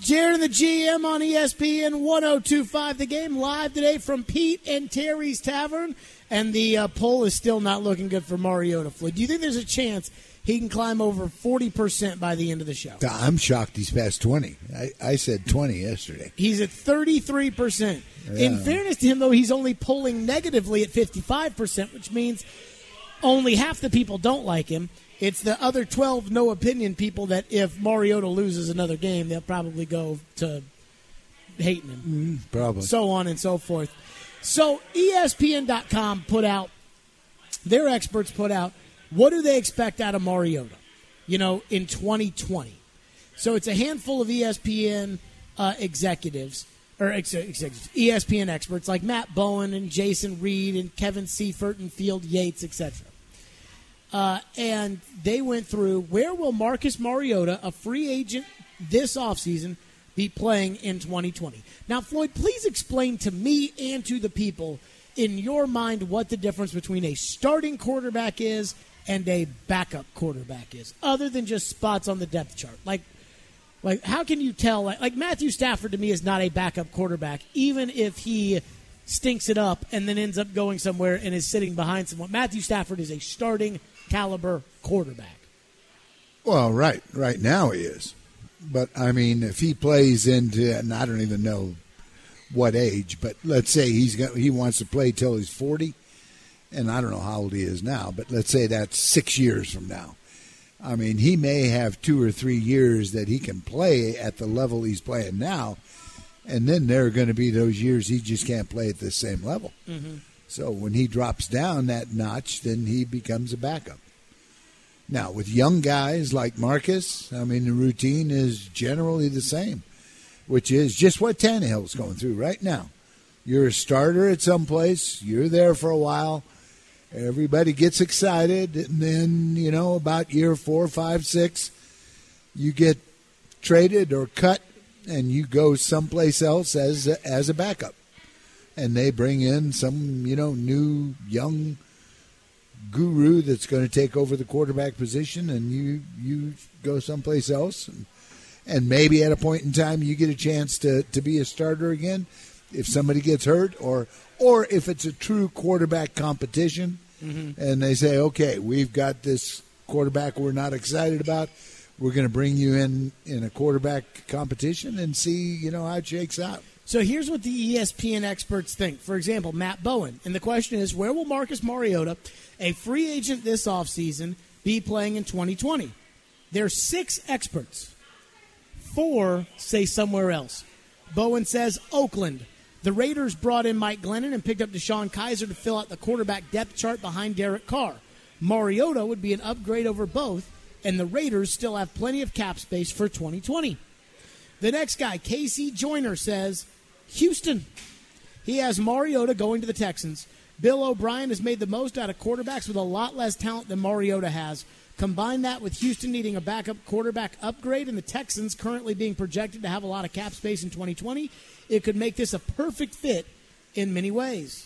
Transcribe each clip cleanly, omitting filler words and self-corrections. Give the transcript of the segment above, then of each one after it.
Jared and the GM on ESPN 102.5. The Game live today from Pete and Terry's Tavern. And the poll is still not looking good for Mariota. Floyd, do you think there's a chance he can climb over 40% by the end of the show? I'm shocked he's past 20. I said 20 yesterday. He's at 33%. Yeah. In fairness to him, though, he's only polling negatively at 55%, which means only half the people don't like him. It's the other 12 no-opinion people that if Mariota loses another game, they'll probably go to hating him. Probably. So on and so forth. So ESPN.com their experts put out, what do they expect out of Mariota, in 2020? So it's a handful of ESPN executives, ESPN experts like Matt Bowen and Jason Reed and Kevin Seifert and Field Yates, etc. And they went through, where will Marcus Mariota, a free agent this offseason, be playing in 2020? Now, Floyd, please explain to me and to the people, in your mind, what the difference between a starting quarterback is and a backup quarterback is, other than just spots on the depth chart. Like how can you tell? Like Matthew Stafford, to me, is not a backup quarterback, even if he stinks it up and then ends up going somewhere and is sitting behind someone. Matthew Stafford is a starting caliber quarterback. Well, right now he is. But, I mean, if he plays into, and I don't even know what age, but let's say he wants to play till he's 40, and I don't know how old he is now, but let's say that's 6 years from now. I mean, he may have 2 or 3 years that he can play at the level he's playing now, and then there are going to be those years he just can't play at the same level. Mm-hmm. So when he drops down that notch, then he becomes a backup. Now, with young guys like Marcus, I mean, the routine is generally the same, which is just what Tannehill's going through right now. You're a starter at some place. You're there for a while. Everybody gets excited. And then, about year 4, 5, 6, you get traded or cut, and you go someplace else as a backup. And they bring in some, new young guru that's going to take over the quarterback position, and you go someplace else, and maybe at a point in time you get a chance to be a starter again if somebody gets hurt, or if it's a true quarterback competition, and they say, okay, we've got this quarterback we're not excited about, we're going to bring you in a quarterback competition and see how it shakes out. So here's what the ESPN experts think. For example, Matt Bowen. And the question is, where will Marcus Mariota, a free agent this offseason, be playing in 2020? There's 6 experts. 4 say somewhere else. Bowen says Oakland. The Raiders brought in Mike Glennon and picked up Deshaun Kaiser to fill out the quarterback depth chart behind Derek Carr. Mariota would be an upgrade over both, and the Raiders still have plenty of cap space for 2020. The next guy, Casey Joyner, says Houston. He has Mariota going to the Texans. Bill O'Brien has made the most out of quarterbacks with a lot less talent than Mariota has. Combine that with Houston needing a backup quarterback upgrade and the Texans currently being projected to have a lot of cap space in 2020, it could make this a perfect fit in many ways.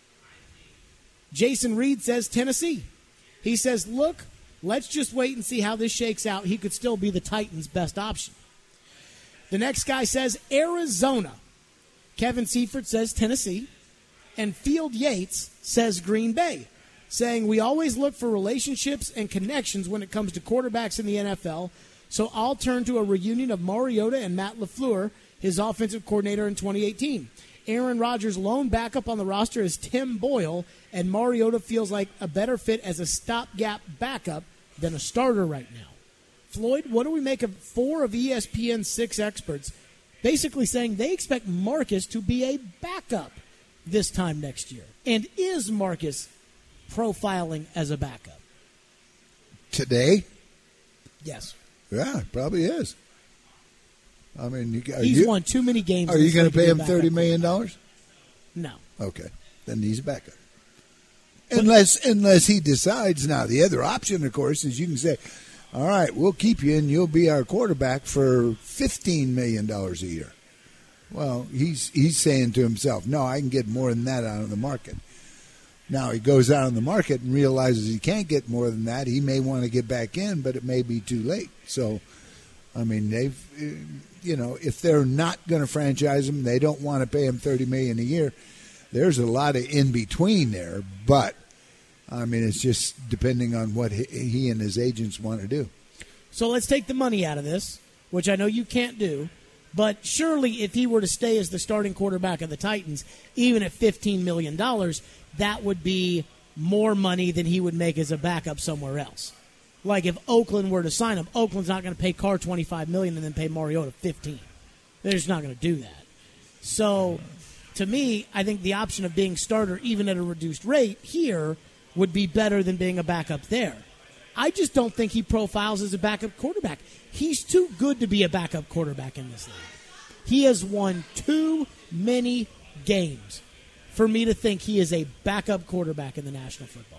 Jason Reed says Tennessee. He says, look, let's just wait and see how this shakes out. He could still be the Titans' best option. The next guy says Arizona. Kevin Seifert says Tennessee. And Field Yates says Green Bay, saying we always look for relationships and connections when it comes to quarterbacks in the NFL, so I'll turn to a reunion of Mariota and Matt LaFleur, his offensive coordinator in 2018. Aaron Rodgers' lone backup on the roster is Tim Boyle, and Mariota feels like a better fit as a stopgap backup than a starter right now. Floyd, what do we make of 4 of ESPN's 6 experts basically saying they expect Marcus to be a backup this time next year? And is Marcus profiling as a backup? Today? Yes. Yeah, probably is. I mean, he's won too many games. Are you going to pay him $30 million? No. Okay. Then he's a backup. Unless he decides. Now, the other option, of course, is you can say, all right, we'll keep you and you'll be our quarterback for $15 million a year. Well, he's saying to himself, no, I can get more than that out of the market. Now he goes out on the market and realizes he can't get more than that. He may want to get back in, but it may be too late. So, I mean, if they're not going to franchise him, they don't want to pay him $30 million a year. There's a lot of in between there, but I mean, it's just depending on what he and his agents want to do. So let's take the money out of this, which I know you can't do. But surely if he were to stay as the starting quarterback of the Titans, even at $15 million, that would be more money than he would make as a backup somewhere else. Like if Oakland were to sign him, Oakland's not going to pay Carr $25 million and then pay Mariota $15. They're just not going to do that. So to me, I think the option of being starter, even at a reduced rate here, would be better than being a backup there. I just don't think he profiles as a backup quarterback. He's too good to be a backup quarterback in this league. He has won too many games for me to think he is a backup quarterback in the National Football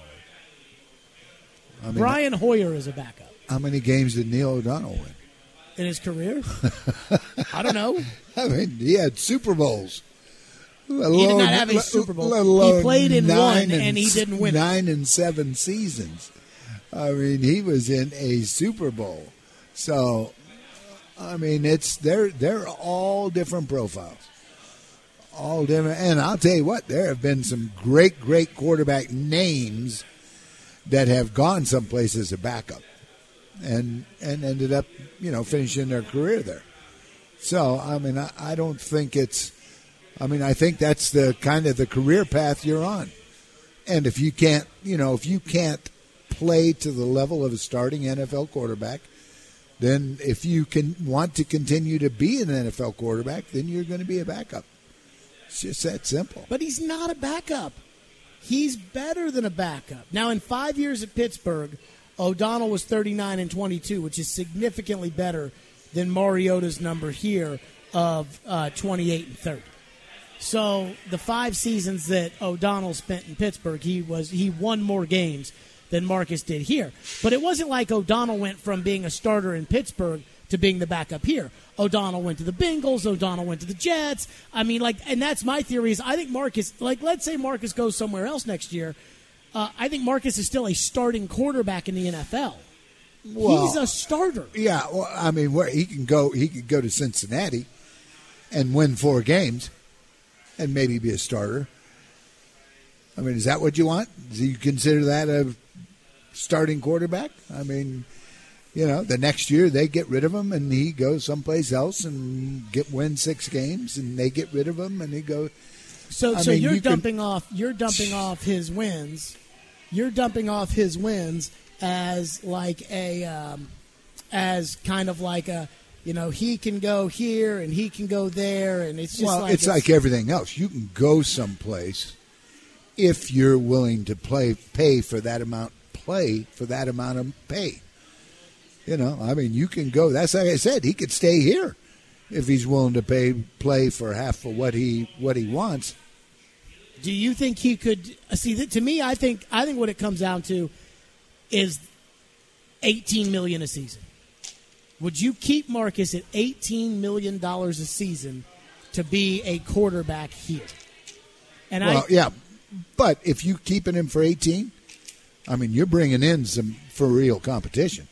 League. Brian Hoyer is a backup. How many games did Neil O'Donnell win? In his career? I don't know. I mean, he had Super Bowls. He did not have a Super Bowl. He played in one, and he didn't win. 9 and 7 seasons. I mean, he was in a Super Bowl. So, I mean, they're all different profiles. All different. And I'll tell you what, there have been some great quarterback names that have gone someplace as a backup and ended up, finishing their career there. So, I mean, I don't think I think that's the kind of the career path you're on. And if you can't play to the level of a starting NFL quarterback, then if you want to continue to be an NFL quarterback, then you're going to be a backup. It's just that simple. But he's not a backup. He's better than a backup. Now, in 5 years at Pittsburgh, O'Donnell was 39 and 22, which is significantly better than Mariota's number here of 28 and 30. So the 5 seasons that O'Donnell spent in Pittsburgh, he won more games than Marcus did here. But it wasn't like O'Donnell went from being a starter in Pittsburgh to being the backup here. O'Donnell went to the Bengals. O'Donnell went to the Jets. I mean, and that's my theory is I think Marcus, let's say Marcus goes somewhere else next year. I think Marcus is still a starting quarterback in the NFL. Well, he's a starter. Yeah, well, I mean, he could go to Cincinnati and win 4 games and maybe be a starter. I mean, is that what you want? Do you consider that a starting quarterback? I mean, the next year they get rid of him and he goes someplace else and win 6 games and they get rid of him and he goes. So you're dumping off his wins. You're dumping off his wins as like as kind of like a. He can go here and he can go there, and it's just it's like everything else. You can go someplace if you're willing to pay for that amount of pay. I mean, you can go. That's like I said. He could stay here if he's willing to play for half of what he wants. Do you think he could see? To me, I think what it comes down to is $18 million a season. Would you keep Marcus at $18 million a season to be a quarterback here? And yeah, but if you keeping him for 18, I mean, you're bringing in some for real competition.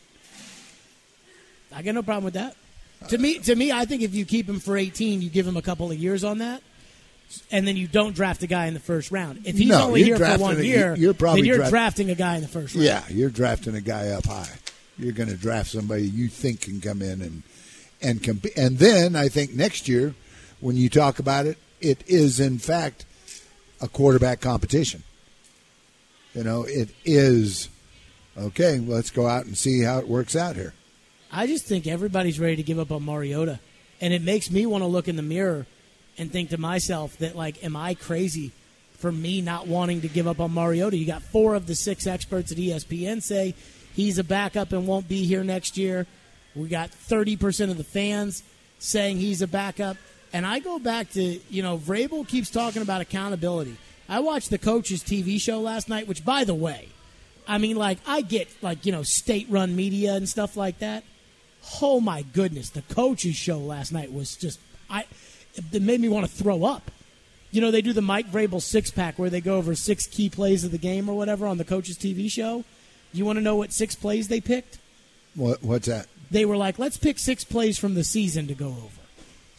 I got no problem with that. To me, I think if you keep him for 18, you give him a couple of years on that, and then you don't draft a guy in the first round. If he's only here for 1 year, then you're drafting a guy in the first round. Yeah, you're drafting a guy up high. You're going to draft somebody you think can come in and compete. And then I think next year, when you talk about it, it is, in fact, a quarterback competition. It is, okay, let's go out and see how it works out here. I just think everybody's ready to give up on Mariota. And it makes me want to look in the mirror and think to myself that, am I crazy for me not wanting to give up on Mariota? You got 4 of the 6 experts at ESPN say he's a backup and won't be here next year. We got 30% of the fans saying he's a backup. And I go back to, Vrabel keeps talking about accountability. I watched the Coach's TV show last night, which, by the way, I mean, I get, state-run media and stuff like that. Oh, my goodness. The Coach's show last night was just, it made me want to throw up. They do the Mike Vrabel 6-pack where they go over 6 key plays of the game or whatever on the Coach's TV show. You want to know what 6 plays they picked? What's that? They were like, let's pick 6 plays from the season to go over.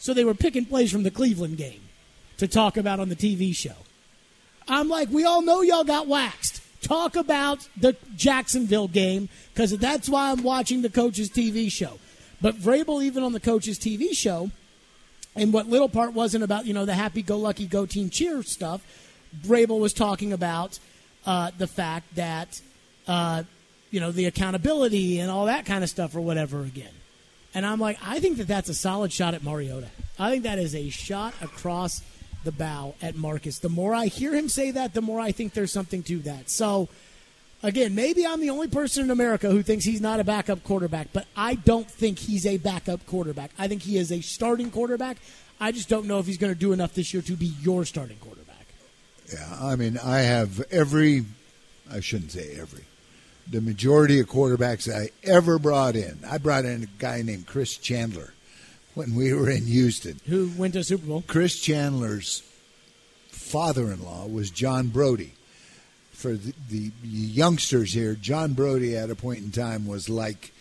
So they were picking plays from the Cleveland game to talk about on the TV show. I'm like, we all know y'all got waxed. Talk about the Jacksonville game, because that's why I'm watching the coach's TV show. But Vrabel, even on the coach's TV show, and what little part wasn't about, the happy-go-lucky go team cheer stuff, Vrabel was talking about the fact that, the accountability and all that kind of stuff or whatever again. And I'm like, I think that's a solid shot at Mariota. I think that is a shot across the bow at Marcus. The more I hear him say that, the more I think there's something to that. So, again, maybe I'm the only person in America who thinks he's not a backup quarterback, but I don't think he's a backup quarterback. I think he is a starting quarterback. I just don't know if he's going to do enough this year to be your starting quarterback. Yeah, I mean, I have I shouldn't say every, the majority of quarterbacks I ever brought in. I brought in a guy named Chris Chandler when we were in Houston. Who went to a Super Bowl. Chris Chandler's father-in-law was John Brody. For the youngsters here, John Brody at a point in time was like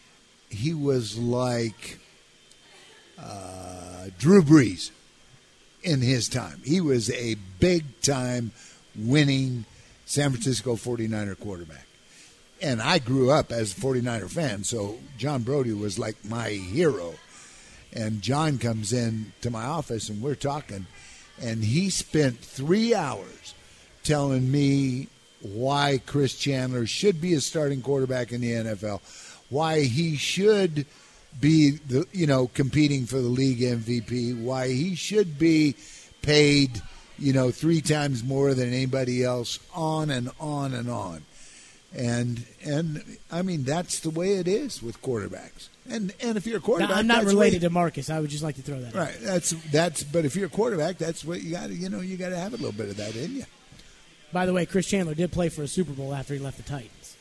Drew Brees in his time. He was a big-time winning San Francisco 49er quarterback. And I grew up as a 49er fan, so John Brody was like my hero. And John comes in to my office, and we're talking, and he spent 3 hours telling me why Chris Chandler should be a starting quarterback in the NFL, why he should be competing for the league MVP, why he should be paid 3 times more than anybody else, on and on and on. And I mean, that's the way it is with quarterbacks. And if you're a quarterback, now, I'm not related to Marcus. I would just like to throw that right. That's. But if you're a quarterback, that's what you got to. You got to have a little bit of that in you. By the way, Chris Chandler did play for a Super Bowl after he left the Titans.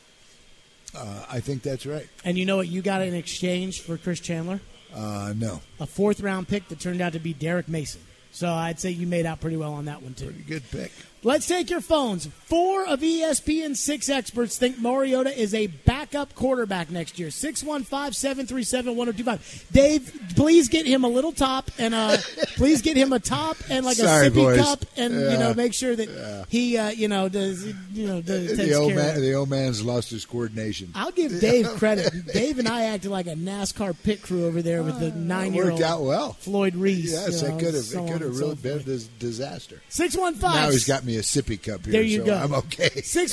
I think that's right. And you know what you got in exchange for Chris Chandler? No. A 4th-round pick that turned out to be Derek Mason. So I'd say you made out pretty well on that one, too. Pretty good pick. Let's take your phones. 4 of ESPN's 6 experts think Mariota is a backup quarterback next year. 615-737-1025. Dave, please get him a little top and please get him a top and like Sorry, a sippy boys. cup and make sure that he does takes care of it. The old man's lost his coordination. I'll give Dave credit. Dave and I acted like a NASCAR pit crew over there with the 9-year-old worked out well. Floyd Reese. Yes, it could have really been a disaster. 615. Now he's got me a sippy cup here. There you go. I'm okay.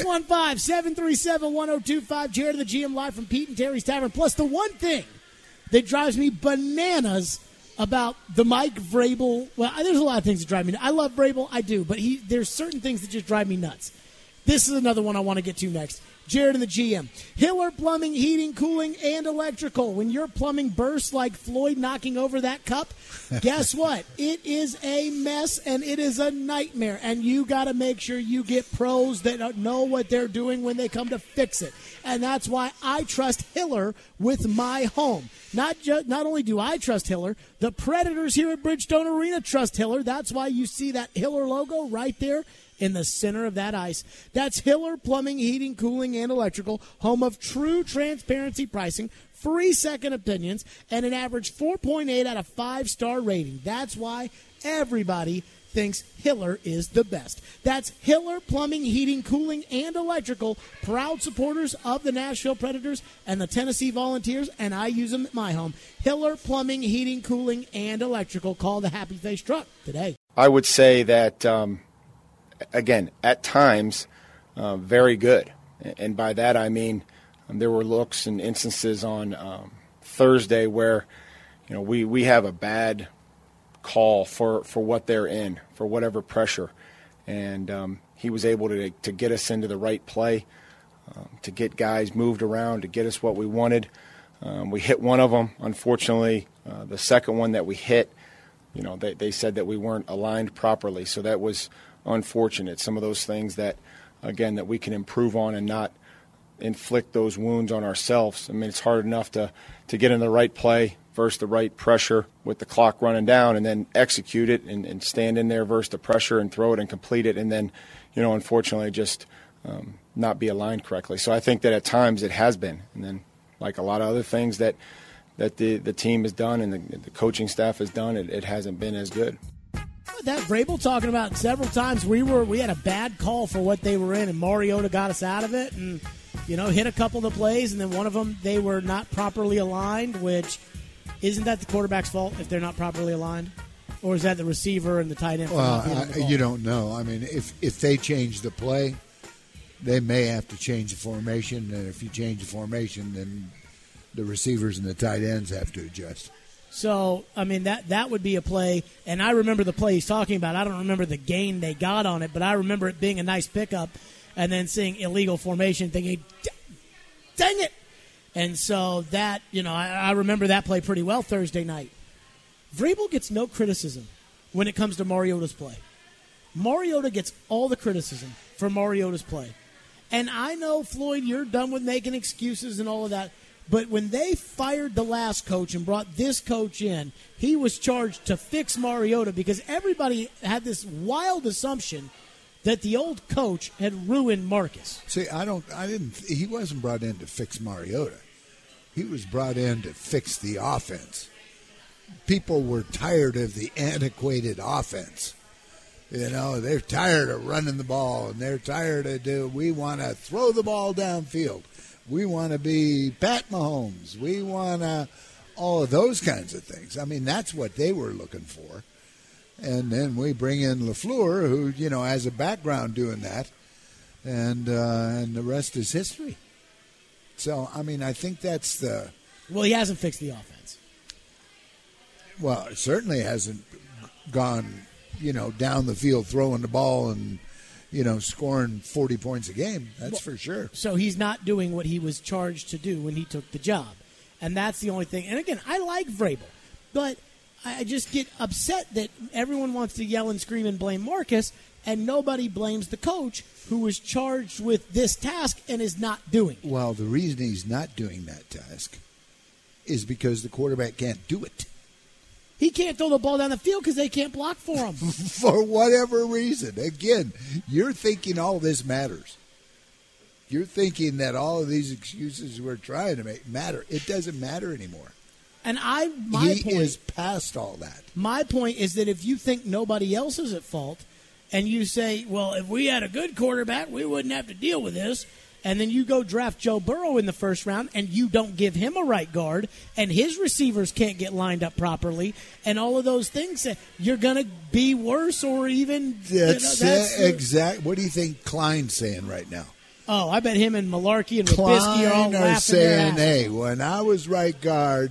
615-737-1025. Jared and the GM live from Pete and Terry's Tavern. Plus, the one thing that drives me bananas about the Mike Vrabel. Well, there's a lot of things that drive me nuts. I love Vrabel. I do. But there's certain things that just drive me nuts. This is another one I want to get to next. Jared and the GM. Hiller Plumbing, Heating, Cooling, and Electrical. When your plumbing bursts like Floyd knocking over that cup, guess what? It is a mess, and it is a nightmare. And you got to make sure you get pros that know what they're doing when they come to fix it. And that's why I trust Hiller with my home. Not only do I trust Hiller, the Predators here at Bridgestone Arena trust Hiller. That's why you see that Hiller logo right there in the center of that ice. That's Hiller Plumbing, Heating, Cooling, and Electrical, home of true transparency pricing, free second opinions, and an average 4.8 out of 5-star rating. That's why everybody thinks Hiller is the best. That's Hiller Plumbing, Heating, Cooling, and Electrical, proud supporters of the Nashville Predators and the Tennessee Volunteers, and I use them at my home. Hiller Plumbing, Heating, Cooling, and Electrical. Call the Happy Face Truck today. I would say that again, at times, very good. And by that I mean there were looks and instances on Thursday where, we have a bad call for what they're in, for whatever pressure. And he was able to get us into the right play, to get guys moved around, to get us what we wanted. We hit one of them. Unfortunately, the second one that we hit, they said that we weren't aligned properly. So that was unfortunate. Some of those things that we can improve on and not inflict those wounds on ourselves. I mean, it's hard enough to get in the right play versus the right pressure with the clock running down and then execute it and stand in there versus the pressure and throw it and complete it and then, unfortunately just not be aligned correctly. So I think that at times it has been. And then like a lot of other things that that the team has done and the coaching staff has done, it hasn't been as good. That Vrabel talking about several times. We had a bad call for what they were in, and Mariota got us out of it, and hit a couple of the plays, and then one of them they were not properly aligned. Which isn't that the quarterback's fault if they're not properly aligned, or is that the receiver and the tight end? Well, you don't know. I mean, if they change the play, they may have to change the formation, and if you change the formation, then the receivers and the tight ends have to adjust. So, I mean, that would be a play, and I remember the play he's talking about. I don't remember the gain they got on it, but I remember it being a nice pickup and then seeing illegal formation thinking, dang it. And so that, I remember that play pretty well Thursday night. Vrabel gets no criticism when it comes to Mariota's play. Mariota gets all the criticism for Mariota's play. And I know, Floyd, you're done with making excuses and all of that. But when they fired the last coach and brought this coach in, he was charged to fix Mariota because everybody had this wild assumption that the old coach had ruined Marcus. See, he wasn't brought in to fix Mariota. He was brought in to fix the offense. People were tired of the antiquated offense. They're tired of running the ball, and they're tired of we want to throw the ball downfield. We want to be Pat Mahomes. We want to all of those kinds of things. I mean, that's what they were looking for. And then we bring in LaFleur, who, has a background doing that, and the rest is history. So, I mean, I think that's the... Well, he hasn't fixed the offense. Well, it certainly hasn't gone, down the field throwing the ball and... scoring 40 points a game. That's for sure. So he's not doing what he was charged to do when he took the job. And that's the only thing. And again, I like Vrabel, but I just get upset that everyone wants to yell and scream and blame Marcus, and nobody blames the coach who was charged with this task and is not doing it. Well, the reason he's not doing that task is because the quarterback can't do it. He can't throw the ball down the field because they can't block for him. For whatever reason. Again, you're thinking all this matters. You're thinking that all of these excuses we're trying to make matter. It doesn't matter anymore. And he is past all that. My point is that if you think nobody else is at fault and you say, well, if we had a good quarterback, we wouldn't have to deal with this, and then you go draft Joe Burrow in the first round and you don't give him a right guard and his receivers can't get lined up properly and all of those things, you're going to be worse or even... That's exact. What do you think Klein's saying right now? Oh, I bet him and Malarkey and Trubisky are all laughing saying, their ass. hey, when I was right guard,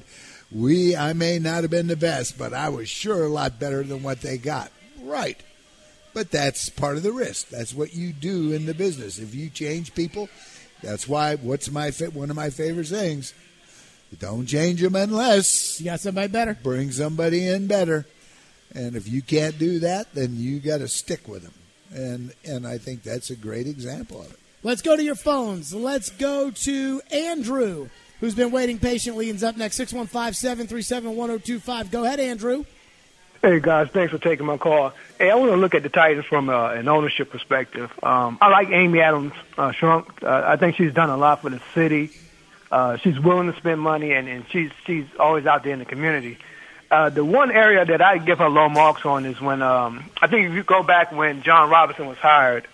I may not have been the best, but I was sure a lot better than what they got. Right. But that's part of the risk. That's what you do in the business. If you change people, that's why one of my favorite sayings, don't change them unless you got somebody better. Bring somebody in better. And if you can't do that, then you got to stick with them. And I think that's a great example of it. Let's go to your phones. Let's go to Andrew, who's been waiting patiently and is up next, 615-737-1025. Go ahead, Andrew. Hey, guys, thanks for taking my call. Hey, I want to look at the Titans from an ownership perspective. I like Amy Adams Strunk. I think she's done a lot for the city. She's willing to spend money, and she's always out there in the community. The one area that I give her low marks on is when I think if you go back when John Robinson was hired,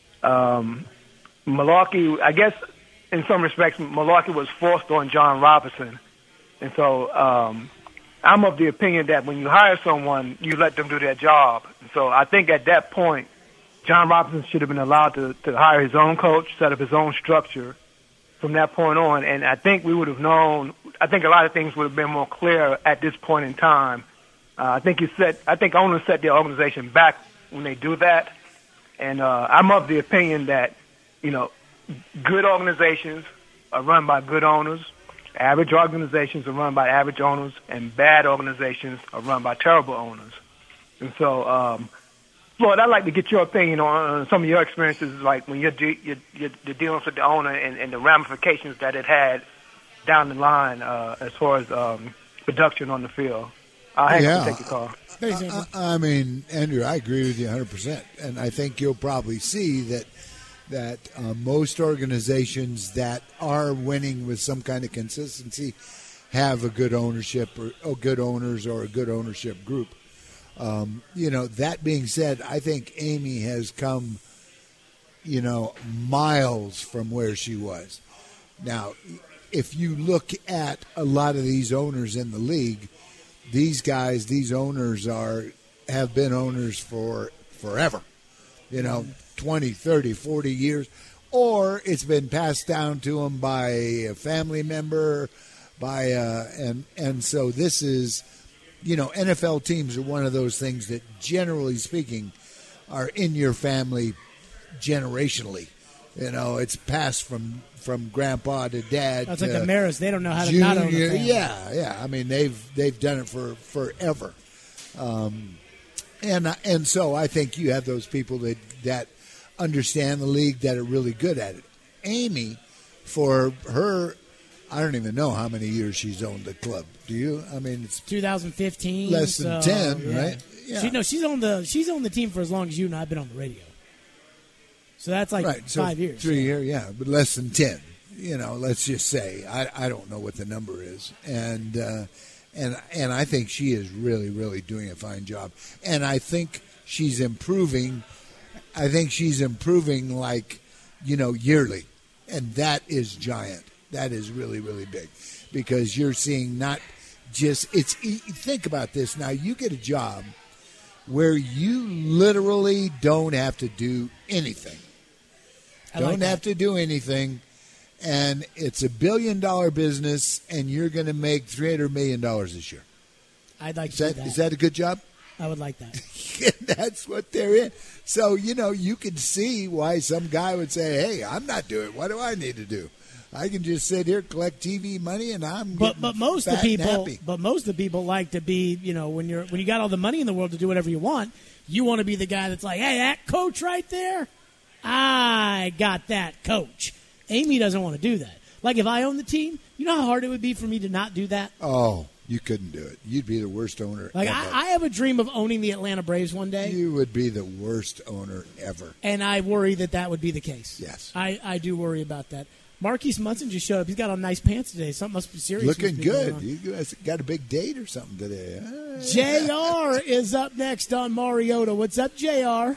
Malarkey, I guess in some respects, Malarkey was forced on John Robinson. And so I'm of the opinion that when you hire someone, you let them do their job. And so I think at that point, John Robinson should have been allowed to hire his own coach, set up his own structure from that point on. And I think we would have known, I think a lot of things would have been more clear at this point in time. I think owners set their organization back when they do that. And I'm of the opinion that, good organizations are run by good owners. Average organizations are run by average owners, and bad organizations are run by terrible owners. And so, Floyd, I'd like to get your opinion on some of your experiences, like when you're dealing with the owner and the ramifications that it had down the line as far as production on the field. I'll have to take your call. I mean, Andrew, I agree with you 100%, and I think you'll probably see that most organizations that are winning with some kind of consistency have a good ownership or good owners or a good ownership group. That being said, I think Amy has come, miles from where she was. Now, if you look at a lot of these owners in the league, these owners have been owners for forever, 20, 30, 40 years, or it's been passed down to them by a family member, and so this is, NFL teams are one of those things that, generally speaking, are in your family generationally. It's passed from grandpa to dad. That's like the Maras. They don't know how to junior, not own a family. Yeah. I mean, they've done it for forever. And so I think you have those people that understand the league, that are really good at it. Amy, for her, I don't even know how many years she's owned the club. Do you? I mean, it's 2015. Less than 10, yeah. right? Yeah. She's on the team for as long as you and I've been on the radio. So that's like right. 5 years. 3 years, yeah, but less than 10. Let's just say I don't know what the number is, and I think she is really, really doing a fine job, and I think she's improving. I think she's improving yearly, and that is giant. That is really, really big, because you're seeing not just think about this now. You get a job where you literally don't have to do anything. Don't have to do anything, and it's $1 billion business, and you're going to make $300 million this year. I'd like to do that. Is that a good job? I would like that. That's what they're in. So, you can see why some guy would say, hey, I'm not doing it. What do I need to do? I can just sit here, collect TV money, and I'm but most of the people happy. But most of the people like to be, when you got all the money in the world to do whatever you want, you want to be the guy that's like, hey, that coach right there, I got that coach. Amy doesn't want to do that. Like, if I owned the team, you know how hard it would be for me to not do that? Oh, you couldn't do it. You'd be the worst owner ever. I have a dream of owning the Atlanta Braves one day. You would be the worst owner ever. And I worry that would be the case. Yes. I do worry about that. Marquise Munson just showed up. He's got on nice pants today. Something must be serious. Looking good. You guys got a big date or something today. JR is up next on Mariota. What's up, JR?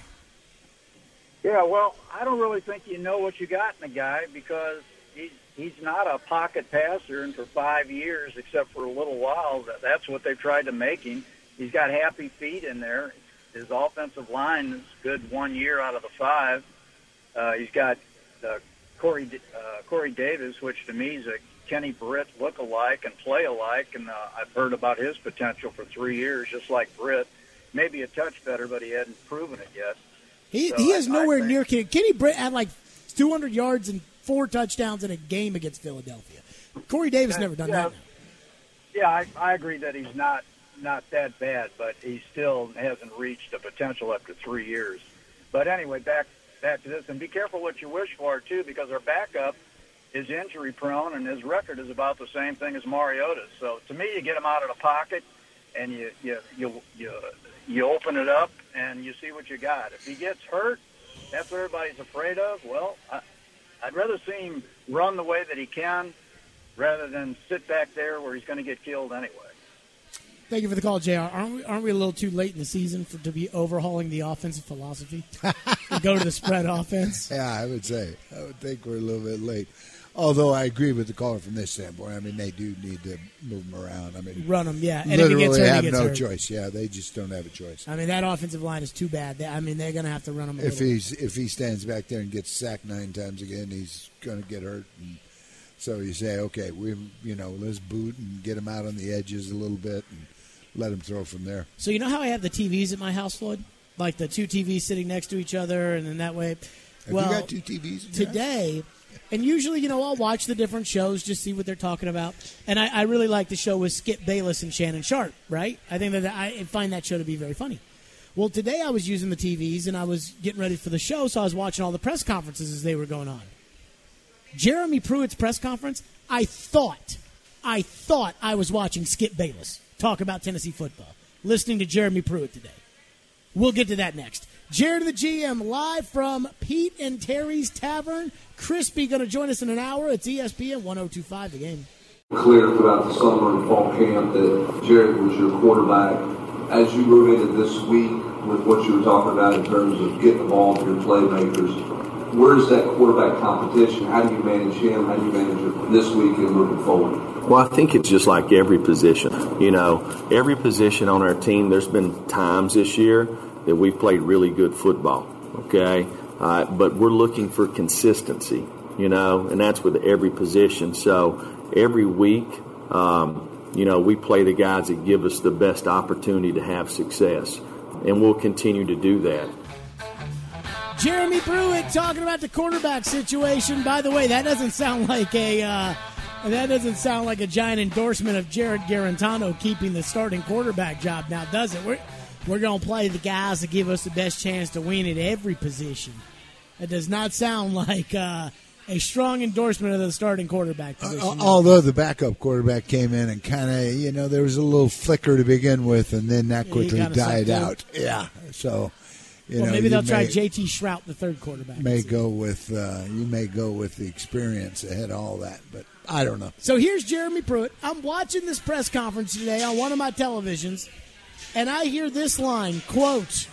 Yeah, well, I don't really think you know what you got in the guy, because he's not a pocket passer, and for 5 years, except for a little while, that's what they've tried to make him. He's got happy feet in there. His offensive line is good 1 year out of the 5. He's got Corey Davis, which to me is a Kenny Britt look-alike and play-alike, and I've heard about his potential for 3 years, just like Britt. Maybe a touch better, but he hadn't proven it yet. He is nowhere near Kenny. Kenny Britt had like 200 yards and 4 touchdowns in a game against Philadelphia. Corey Davis never done that. Yeah, I agree that he's not that bad, but he still hasn't reached the potential after 3 years. But anyway, back to this, and be careful what you wish for, too, because our backup is injury-prone, and his record is about the same thing as Mariota's. So, to me, you get him out of the pocket, and you open it up, and you see what you got. If he gets hurt, that's what everybody's afraid of. Well, I'd rather see him run the way that he can rather than sit back there where he's going to get killed anyway. Thank you for the call, JR. Aren't we a little too late in the season to be overhauling the offensive philosophy and go to the spread offense? Yeah, I would think we're a little bit late. Although I agree with the caller from this standpoint. I mean, they do need to move them around. I mean, run them, yeah. And literally if he gets hurt, have he gets no hurt. choice. Yeah, they just don't have a choice. I mean, that offensive line is too bad. They're going to have to run him. If he stands back there and gets sacked 9 times again, he's going to get hurt. And so you say, okay, let's boot and get him out on the edges a little bit and let him throw from there. So you know how I have the TVs at my house, Floyd? Like the 2 TVs sitting next to each other, and then that way. Have you got 2 TVs in your today? house? And usually, I'll watch the different shows, just see what they're talking about. And I really like the show with Skip Bayless and Shannon Sharp, right? I think that I find that show to be very funny. Well, today I was using the TVs, and I was getting ready for the show, so I was watching all the press conferences as they were going on. Jeremy Pruitt's press conference, I thought I was watching Skip Bayless talk about Tennessee football, listening to Jeremy Pruitt today. We'll get to that next. Jared the GM live from Pete and Terry's Tavern. Crispy going to join us in an hour. It's ESPN 102.5 The Game. Clear throughout the summer and fall camp that Jared was your quarterback. As you move into this week with what you were talking about in terms of getting the ball to your playmakers, where's that quarterback competition? How do you manage him? How do you manage it this week and moving forward? Well, I think it's just like every position. Every position on our team, there's been times this year that we've played really good football, okay? But we're looking for consistency, and that's with every position. So every week, we play the guys that give us the best opportunity to have success, and we'll continue to do that. Jeremy Pruitt talking about the quarterback situation. By the way, that doesn't sound like a giant endorsement of Jared Garantano keeping the starting quarterback job now, does it? We're going to play the guys that give us the best chance to win at every position. It does not sound like a strong endorsement of the starting quarterback position. Although the backup quarterback came in and kind of, there was a little flicker to begin with, and then that quickly died out. Yeah, so maybe they'll try J.T. Shrout, the third quarterback. You may go with the experience ahead of all that, but I don't know. So here's Jeremy Pruitt. I'm watching this press conference today on one of my televisions, and I hear this line, quote,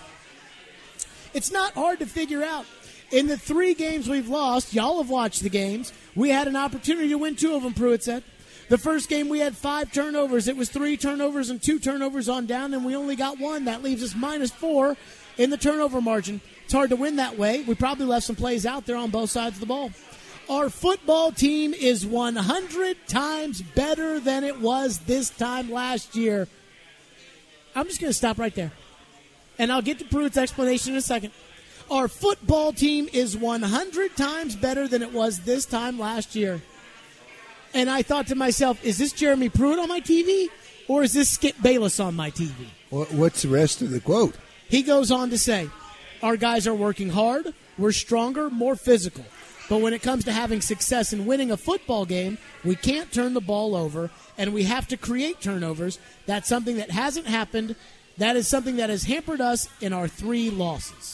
"It's not hard to figure out. In the 3 games we've lost, y'all have watched the games, we had an opportunity to win 2 of them," Pruitt said. "The first game we had 5 turnovers. It was 3 turnovers and 2 turnovers on down, and we only got 1. That leaves us -4 in the turnover margin. It's hard to win that way. We probably left some plays out there on both sides of the ball. Our football team is 100 times better than it was this time last year." I'm just going to stop right there, and I'll get to Pruitt's explanation in a second. Our football team is 100 times better than it was this time last year. And I thought to myself, is this Jeremy Pruitt on my TV, or is this Skip Bayless on my TV? What's the rest of the quote? He goes on to say, "Our guys are working hard, we're stronger, more physical. But when it comes to having success in winning a football game, we can't turn the ball over, and we have to create turnovers. That's something that hasn't happened. That is something that has hampered us in our 3 losses."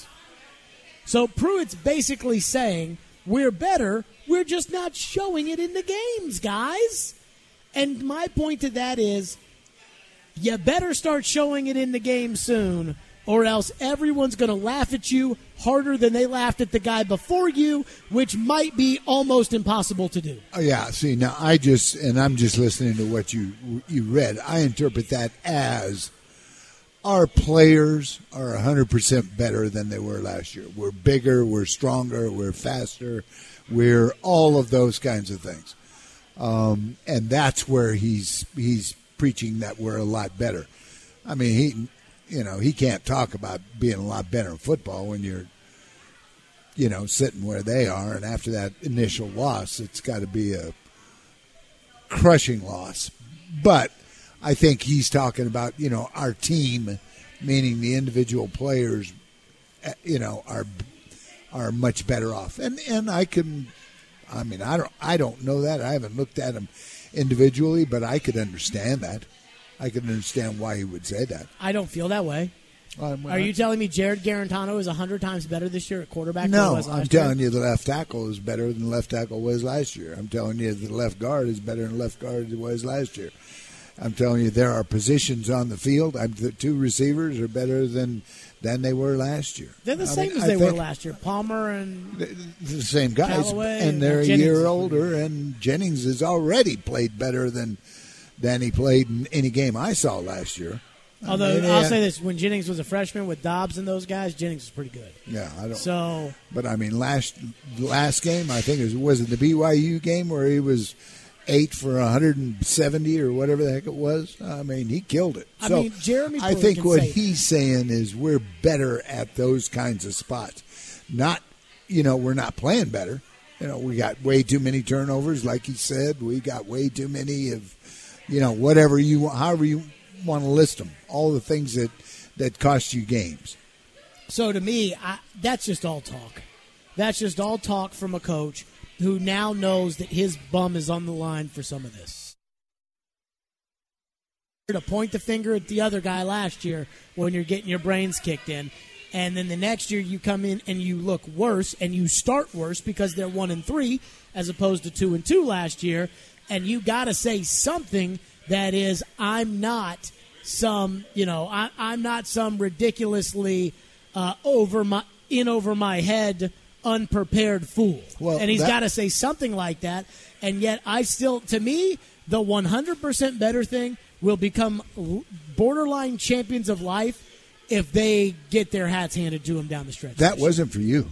So Pruitt's basically saying, we're better, we're just not showing it in the games, guys. And my point to that is, you better start showing it in the game soon, or else everyone's going to laugh at you harder than they laughed at the guy before you, which might be almost impossible to do. Oh, yeah, see, now I'm just listening to what you read. I interpret that as our players are 100% better than they were last year. We're bigger, we're stronger, we're faster, we're all of those kinds of things. And that's where he's preaching that we're a lot better. I mean, he can't talk about being a lot better in football when you're, sitting where they are. And after that initial loss, it's got to be a crushing loss. But I think he's talking about, our team, meaning the individual players, are much better off. And I don't know that. I haven't looked at them individually, but I could understand that. I could understand why he would say that. I don't feel that way. Are you telling me Jared Garantano is 100 times better this year at quarterback than he was last year? I'm telling you the left tackle is better than the left tackle was last year. I'm telling you the left guard is better than the left guard was last year. I'm telling you there are positions on the field. The 2 receivers are better than they were last year. They're the same as they were last year. Palmer and the same guys, Callaway and they're Jennings. A year older. And Jennings has already played better than he played in any game I saw last year. Although I'll say this: when Jennings was a freshman with Dobbs and those guys, Jennings was pretty good. Yeah, I don't. So, but I mean, last game, I think was it the BYU game where he was 8 for 170 or whatever the heck it was. I mean, he killed it. I mean, Jeremy. I think what he's saying is we're better at those kinds of spots. Not, we're not playing better. We got way too many turnovers, like he said. We got way too many of, whatever however you want to list them, all the things that cost you games. So to me, that's just all talk. That's just all talk from a coach who now knows that his bum is on the line for some of this. To point the finger at the other guy last year when you're getting your brains kicked in, and then the next year you come in and you look worse and you start worse because they're 1-3 as opposed to 2-2 last year. and you got to say something that is, I'm not some ridiculously over my head unprepared fool. Well, and he's got to say something like that. And yet to me, the 100% better thing will become borderline champions of life if they get their hats handed to them down the stretch. That wasn't for you.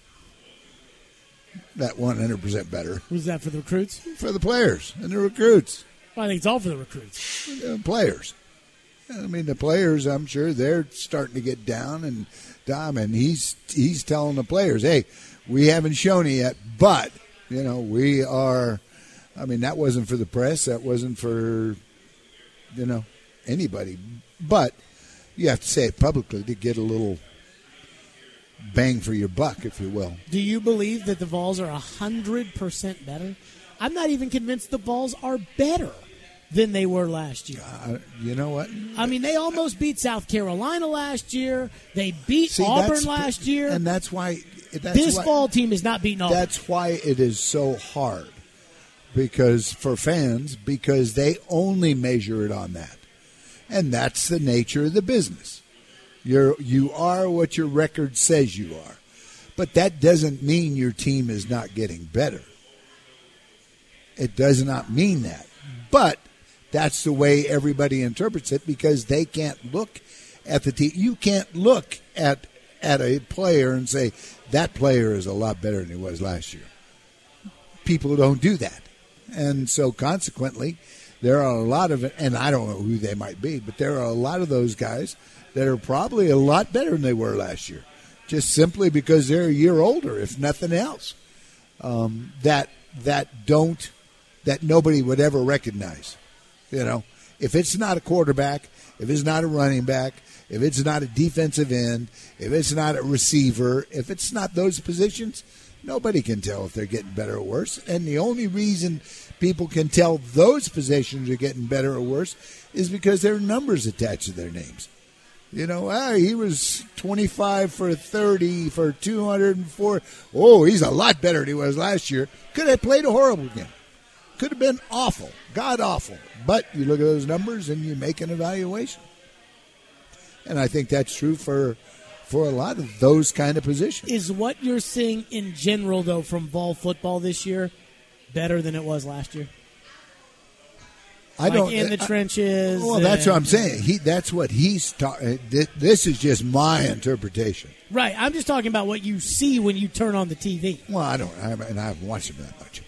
That 100% better. Was that for the recruits? For the players and the recruits. Well, I think it's all for the recruits. Players. I mean, the players, I'm sure they're starting to get down, and Dom, and he's telling the players, hey, we haven't shown it yet, but, we are. I mean, that wasn't for the press. That wasn't for, anybody. But you have to say it publicly to get a little bang for your buck, if you will. Do you believe that the Vols are 100% better? I'm not even convinced the Vols are better than they were last year. You know what? I mean, they almost beat South Carolina last year. They beat Auburn last year. And that's why this fall team is not beating Auburn. That's why it is so hard. For fans, because they only measure it on that. And that's the nature of the business. You are what your record says you are. But that doesn't mean your team is not getting better. It does not mean that. But that's the way everybody interprets it, because they can't look at the team. You can't look at a player and say, that player is a lot better than he was last year. People don't do that. And so consequently, there are a lot of, and I don't know who they might be, but there are a lot of those guys that are probably a lot better than they were last year, just simply because they're a year older, if nothing else, that nobody would ever recognize. If it's not a quarterback, if it's not a running back, if it's not a defensive end, if it's not a receiver, if it's not those positions, nobody can tell if they're getting better or worse. And the only reason people can tell those positions are getting better or worse is because there are numbers attached to their names. He was 25 for 30 for 204. Oh, he's a lot better than he was last year. Could have played a horrible game. Could have been awful, god-awful. But you look at those numbers and you make an evaluation. And I think that's true for a lot of those kind of positions. Is what you're seeing in general, though, from Vol football this year better than it was last year? In the trenches. Well, that's what I'm saying. That's what he's talking. This is just my interpretation. Right. I'm just talking about what you see when you turn on the TV. Well, I haven't watched it that much.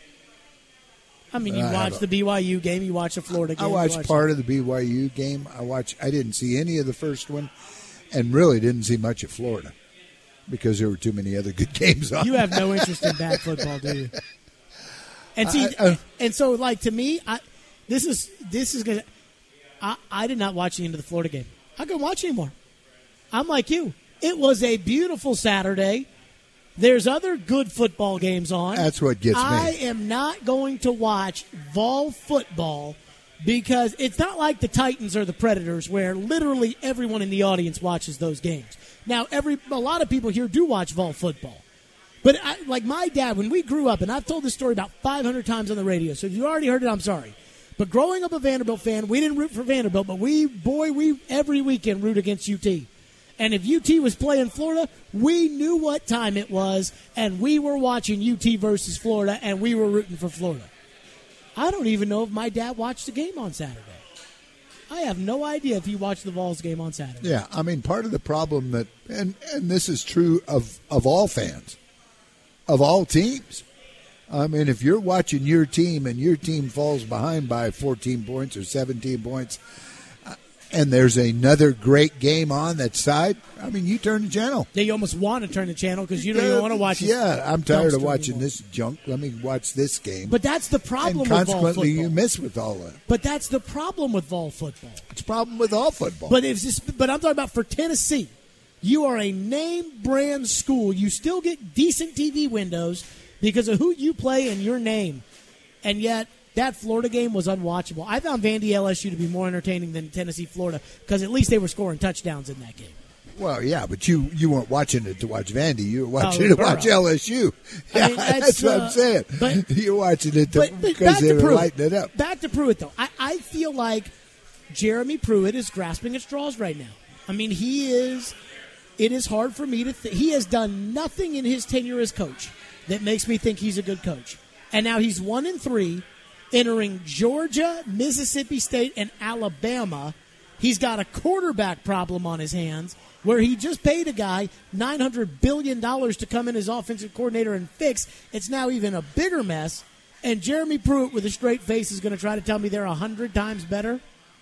I mean, you watch the BYU game, you watch the Florida game. I watched part of the BYU game. I didn't see any of the first one, and really didn't see much of Florida because there were too many other good games on. You have no interest in bad football, do you? And see, and so to me, this is gonna. I did not watch the end of the Florida game. I couldn't watch anymore. I'm like you. It was a beautiful Saturday. There's other good football games on. That's what gets me. I am not going to watch Vol football because it's not like the Titans or the Predators where literally everyone in the audience watches those games. Now, a lot of people here do watch Vol football. But like my dad, when we grew up, and I've told this story about 500 times on the radio, so if you already heard it, I'm sorry. But growing up a Vanderbilt fan, we didn't root for Vanderbilt, but we every weekend root against UT. And if UT was playing Florida, we knew what time it was, and we were watching UT versus Florida, and we were rooting for Florida. I don't even know if my dad watched the game on Saturday. I have no idea if he watched the Vols game on Saturday. Yeah, I mean, part of the problem that, and this is true of all fans, of all teams. I mean, if you're watching your team and your team falls behind by 14 points or 17 points, and there's another great game on that side, I mean, you turn the channel. Yeah, you almost want to turn the channel because you don't even want to watch it. Yeah, I'm tired of watching this junk. Let me watch this game. But that's the problem with Vol football. football. Consequently, you miss with all that. But that's the problem with Vol football. It's a problem with all football. But I'm talking about for Tennessee. You are a name brand school. You still get decent TV windows because of who you play and your name. And yet, that Florida game was unwatchable. I found Vandy LSU to be more entertaining than Tennessee Florida because at least they were scoring touchdowns in that game. Well, yeah, but you weren't watching it to watch Vandy. You were watching it to Burrow. watch LSU. Yeah, that's what I'm saying. but- You're watching it But because back they to were Pruitt. lighting it up. Back to Pruitt, though. I feel like Jeremy Pruitt is grasping at straws right now. I mean, he is. It is hard for me to think. He has done nothing in his tenure as coach that makes me think he's a good coach. And now he's 1-3, entering Georgia, Mississippi State, and Alabama. He's got a quarterback problem on his hands where he just paid a guy $900 billion to come in as offensive coordinator and fix. It's now even a bigger mess. And Jeremy Pruitt with a straight face is going to try to tell me they're 100 times better.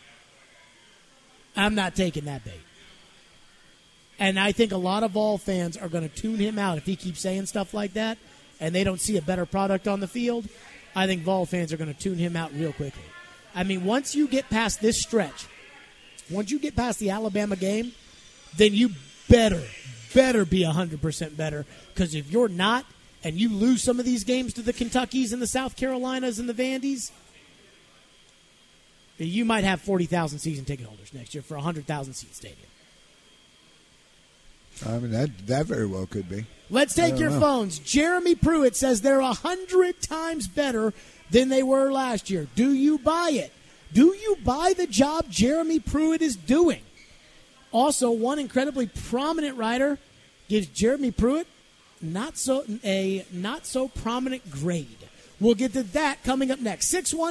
I'm not taking that bait. And I think a lot of Vol fans are going to tune him out if he keeps saying stuff like that and they don't see a better product on the field. I think Vol fans are going to tune him out real quickly. I mean, once you get past this stretch, once you get past the Alabama game, then you better be 100% better. Because if you're not, and you lose some of these games to the Kentuckys and the South Carolinas and the Vandys, you might have 40,000 season ticket holders next year for a 100,000-seat stadium. I mean, that very well could be. Let's take your phones. Jeremy Pruitt says they're 100 times better than they were last year. Do you buy it? Do you buy the job Jeremy Pruitt is doing? Also, one incredibly prominent writer gives Jeremy Pruitt not so prominent grade. We'll get to that coming up next.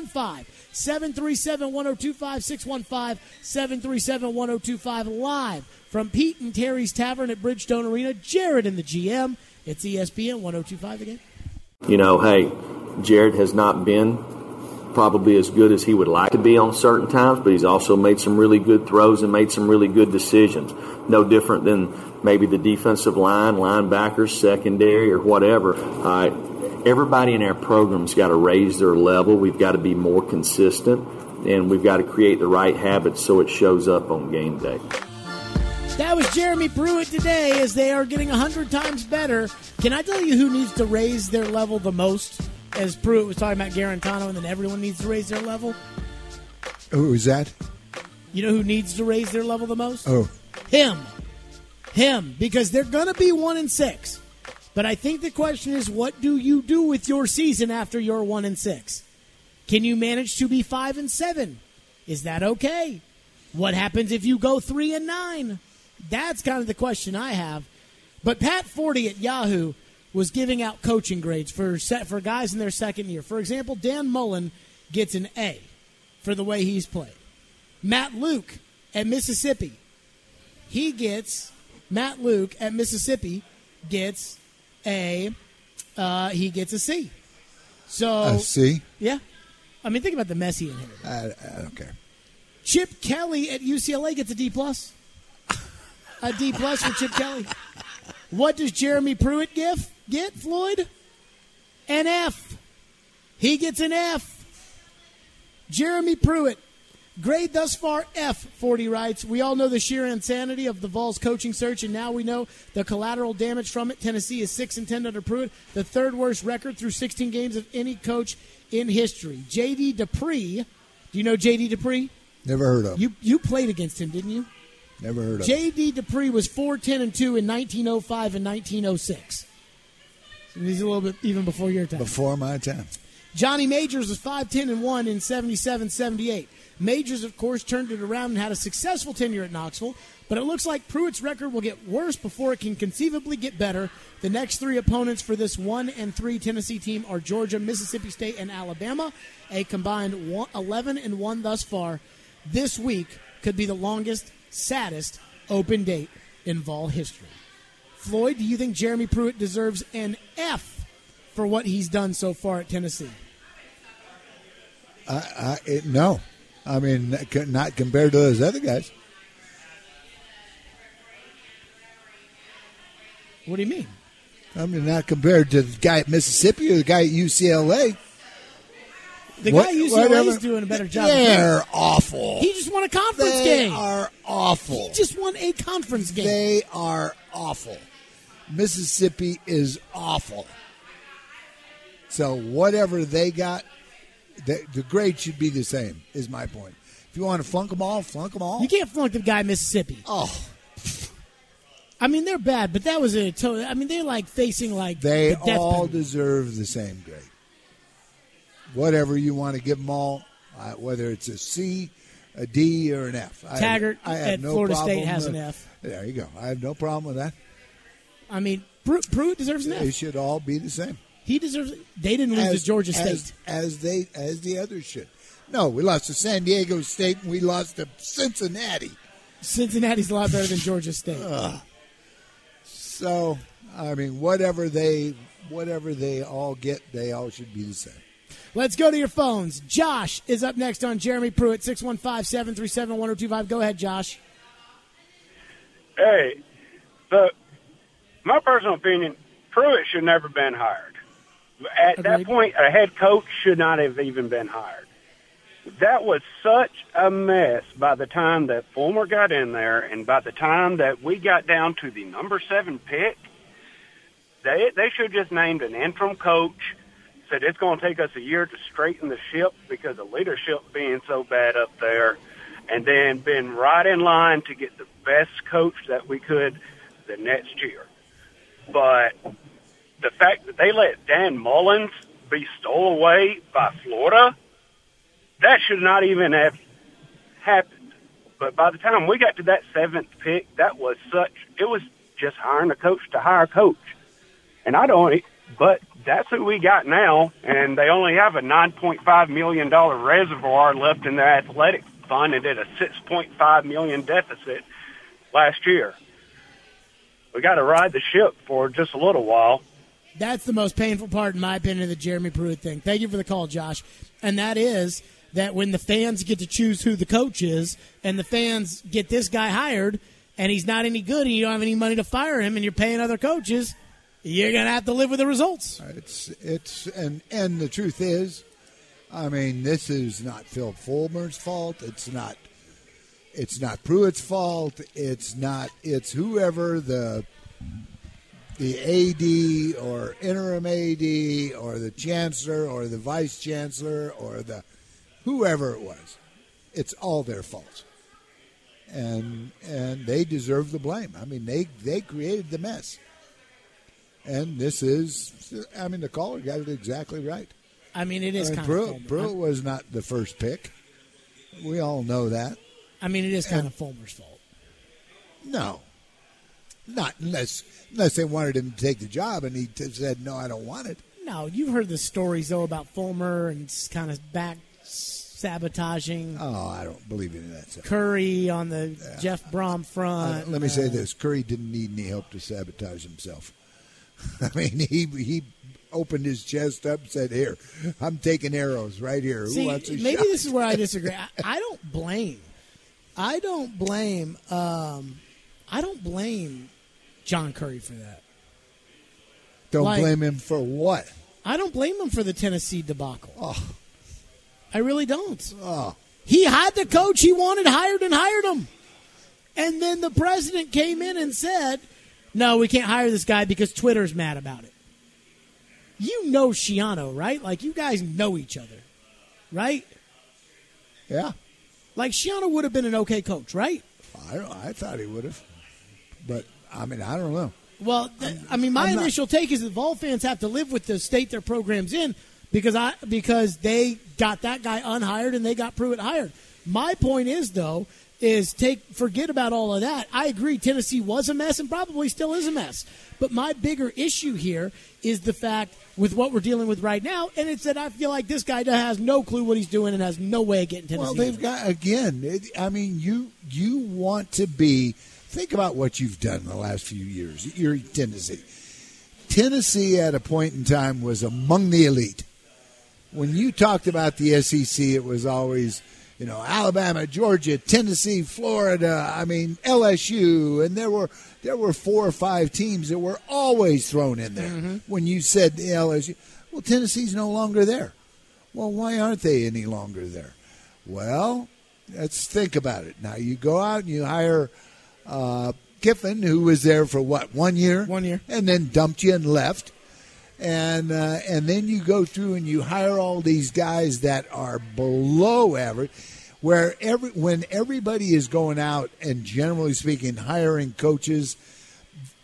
615-737-1025, 615-737-1025, live from Pete and Terry's Tavern at Bridgestone Arena. Jared and the GM. It's ESPN 1025 again. You know, hey, Jared has not been probably as good as he would like to be on certain times, but he's also made some really good throws and made some really good decisions. No different than maybe the defensive line, linebackers, secondary, or whatever. Everybody in our program's got to raise their level. We've got to be more consistent, and we've got to create the right habits so it shows up on game day. That was Jeremy Pruitt today as they are getting 100 times better. Can I tell you who needs to raise their level the most? As Pruitt was talking about Garantano, and then everyone needs to raise their level. Who is that? You know who needs to raise their level the most? Oh. Him, because they're going to be 1-6. But I think the question is, what do you do with your season after you're 1-6? Can you manage to be 5-7? Is that okay? What happens if you go 3-9? That's kind of the question I have. But Pat Forty at Yahoo was giving out coaching grades for guys in their second year. For example, Dan Mullen gets an A for the way he's played. Matt Luke at Mississippi, Matt Luke at Mississippi gets a C. So A C? Yeah. I mean, think about the mess he inherited. I don't care. Chip Kelly at UCLA gets a D+. A D+ for Chip Kelly. What does Jeremy Pruitt get, Floyd? An F. He gets an F. Jeremy Pruitt, grade thus far F, 40 writes. We all know the sheer insanity of the Vols coaching search, and now we know the collateral damage from it. Tennessee is 6-10 under Pruitt, the third worst record through 16 games of any coach in history. J.D. Dupree, do you know J.D. Dupree? Never heard of him. You played against him, didn't you? Never heard of him. J.D. Dupree was 4-10-2 in 1905 and 1906. So he's a little bit even before your time. Before my time. Johnny Majors was 5-10-1 in 77-78. Majors, of course, turned it around and had a successful tenure at Knoxville, but it looks like Pruitt's record will get worse before it can conceivably get better. The next three opponents for this 1-3 Tennessee team are Georgia, Mississippi State, and Alabama, a combined 11-1 thus far. This week could be the longest, saddest open date in Vol history. Floyd, do you think Jeremy Pruitt deserves an F for what he's done so far at Tennessee? No. I mean, not compared to those other guys. What do you mean? I mean, not compared to the guy at Mississippi or the guy at UCLA. The guy at UCLA is doing a better job. They're awful. He just won a conference They game. are awful. He just won a conference game. They are awful. Mississippi is awful. So whatever they got, the grade should be the same, is my point. If you want to flunk them all, flunk them all. You can't flunk the guy at Mississippi. Oh. I mean, they're bad, but that was they're like facing like They the death all penalty. deserve the same grade. Whatever you want to give them all, whether it's a C, a D, or an F. Taggart I have at no Florida problem State has with- an F. There you go. I have no problem with that. I mean, Pruitt deserves an They F. should all be the same. He deserves it. They didn't lose to Georgia State. As the others should. No, we lost to San Diego State and we lost to Cincinnati. Cincinnati's a lot better than Georgia State. So, I mean, whatever they all get, they all should be the same. Let's go to your phones. Josh is up next on Jeremy Pruitt, 615-737-1025. Go ahead, Josh. Hey, so my personal opinion, Pruitt should never been hired. At that Agreed. point, a head coach should not have even been hired. That was such a mess by the time that Fulmer got in there, and by the time that we got down to the number 7 pick, they should have just named an interim coach, said it's going to take us a year to straighten the ship because of leadership being so bad up there, and then been right in line to get the best coach that we could the next year. But the fact that they let Dan Mullins be stole away by Florida, that should not even have happened. But by the time we got to that 7th pick, it was just hiring a coach to hire a coach. And but that's who we got now, and they only have a $9.5 million reservoir left in their athletic fund and did a $6.5 million deficit last year. We got to ride the ship for just a little while. That's the most painful part, in my opinion, of the Jeremy Pruitt thing. Thank you for the call, Josh. And that is that when the fans get to choose who the coach is, and the fans get this guy hired, and he's not any good, and you don't have any money to fire him, and you're paying other coaches, you're going to have to live with the results. And the truth is, I mean, this is not Phil Fulmer's fault. It's not Pruitt's fault. It's whoever the AD or interim AD or the chancellor or the vice chancellor or the whoever it was. It's all their fault. And they deserve the blame. I mean, they created the mess. And the caller got it exactly right. I mean, it is kind of Pruitt was not the first pick. We all know that. I mean, it is kind of Fulmer's fault. No. Not unless they wanted him to take the job and he said, no, I don't want it. No, you've heard the stories, though, about Fulmer and kind of back sabotaging. Oh, I don't believe in that stuff. Curry on the Jeff Brom front. Let me say this. Curry didn't need any help to sabotage himself. I mean, he opened his chest up and said, here, I'm taking arrows right here. See, who wants a maybe shot? this is where I disagree. I don't blame John Curry for that. Don't blame him for what? I don't blame him for the Tennessee debacle. Oh. I really don't. Oh. He had the coach he wanted hired and hired him. And then the president came in and said, no, we can't hire this guy because Twitter's mad about it. You know Schiano, right? Like, you guys know each other, right? Yeah. Like, Schiano would have been an okay coach, right? I thought he would have. But, I mean, I don't know. Well, my initial take is that Vol fans have to live with the state their program's in because they got that guy unhired and they got Pruitt hired. My point is, though, forget about all of that. I agree Tennessee was a mess and probably still is a mess. But my bigger issue here is the fact with what we're dealing with right now, and it's that I feel like this guy has no clue what he's doing and has no way of getting Tennessee. Well, they've got, again, you want to be, think about what you've done in the last few years. You're Tennessee. Tennessee at a point in time was among the elite. When you talked about the SEC, it was always, Alabama, Georgia, Tennessee, Florida, LSU, and there were 4 or 5 teams that were always thrown in there when you said the LSU. Well, Tennessee's no longer there. Well, why aren't they any longer there? Well, let's think about it. Now, you go out and you hire Kiffin, who was there for, 1 year? 1 year. And then dumped you and left. And then you go through and you hire all these guys that are below average, when everybody is going out and generally speaking hiring coaches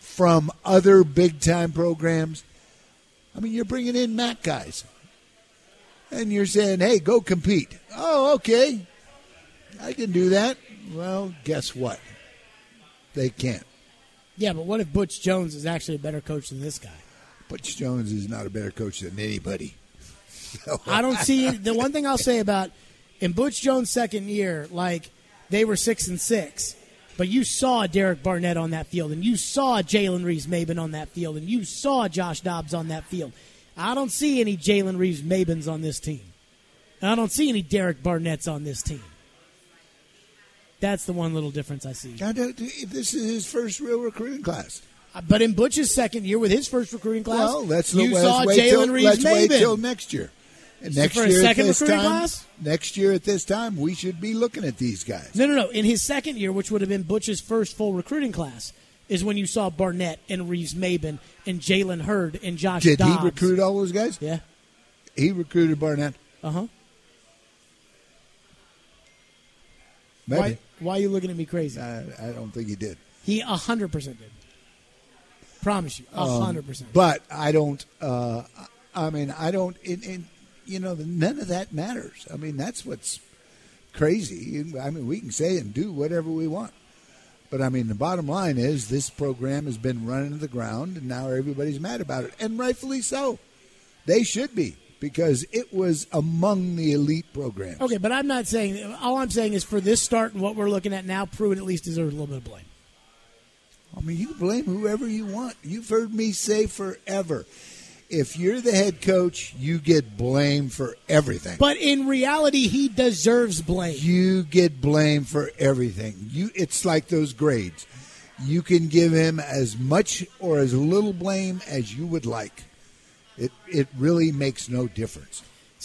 from other big-time programs. I mean, you're bringing in MAC guys. And you're saying, hey, go compete. Oh, okay. I can do that. Well, guess what? They can't. Yeah, but what if Butch Jones is actually a better coach than this guy? Butch Jones is not a better coach than anybody. So, I don't see it. The one thing I'll say about in Butch Jones' second year, like they were 6-6, but you saw Derek Barnett on that field, and you saw Jalen Reeves-Maben on that field, and you saw Josh Dobbs on that field. I don't see any Jalen Reeves-Mabens on this team. I don't see any Derek Barnetts on this team. That's the one little difference I see. This is his first real recruiting class. But in Butch's second year with his first recruiting class, well, let's wait till next year. And next year, second recruiting class? Next year at this time, we should be looking at these guys. No. In his second year, which would have been Butch's first full recruiting class, is when you saw Barnett and Reeves-Maben and Jalen Hurd and Josh Dobbs. Did he recruit all those guys? Yeah. He recruited Barnett? Uh-huh. Maybe. Why are you looking at me crazy? I don't think he did. He 100% did. Promise you, 100%. But I don't. I don't. None of that matters. I mean, that's what's crazy. I mean, we can say and do whatever we want, but I mean, the bottom line is this program has been run into the ground, and now everybody's mad about it, and rightfully so. They should be, because it was among the elite programs. Okay, but I'm not saying. All I'm saying is for this start and what we're looking at now, Pruitt at least deserves a little bit of blame. I mean, you can blame whoever you want. You've heard me say forever, if you're the head coach, you get blamed for everything. But in reality, he deserves blame. You get blamed for everything. It's like those grades. You can give him as much or as little blame as you would like. It really makes no difference.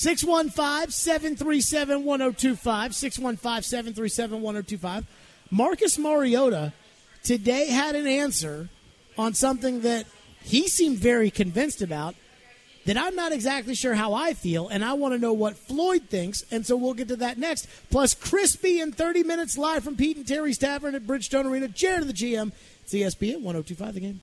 615-737-1025. 615-737-1025. Marcus Mariota today had an answer on something that he seemed very convinced about that I'm not exactly sure how I feel, and I want to know what Floyd thinks, and so we'll get to that next. Plus, Crispy in 30 minutes live from Pete and Terry's Tavern at Bridgestone Arena. Jared the GM. It's ESPN 102.5 The Game.